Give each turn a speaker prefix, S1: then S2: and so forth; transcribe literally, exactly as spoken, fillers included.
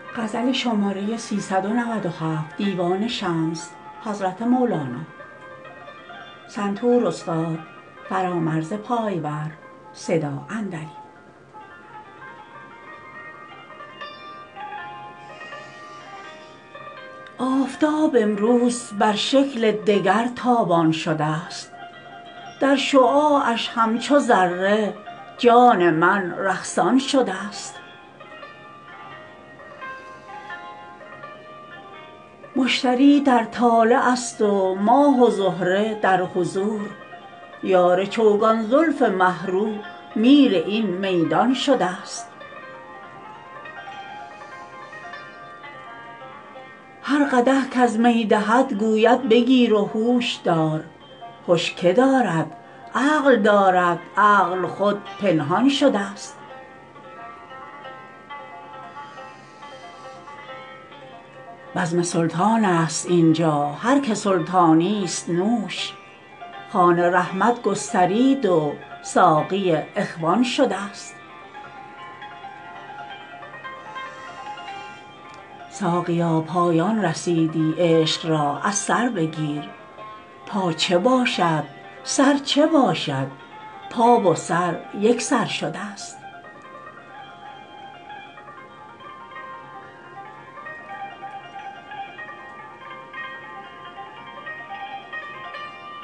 S1: غزل شماره سیصد و نود و هفت دیوان شمس حضرت مولانا سنتور استاد فرامرز پایور صدا اندری آفتاب امروز بر شکل دگر تابان شده است در شعاعش همچو ذره جان من رقصان شده است مشتری در طالع است و ماه و زهره در حضور یار چوگان زلف مه رو میر این میدان شده است هر قدح کز می دهد گوید بگیر و هوش دار هش که دارد عقل دارد عقل خود پنهان شده است بزم سلطان است اینجا هر که سلطانی است نوش خوان رحمت گسترید و ساقی اخوان شده است ساقیا پایان رسیدی عشق را از سر بگیر پا چه باشد سر چه باشد پا و سر یک سر شده است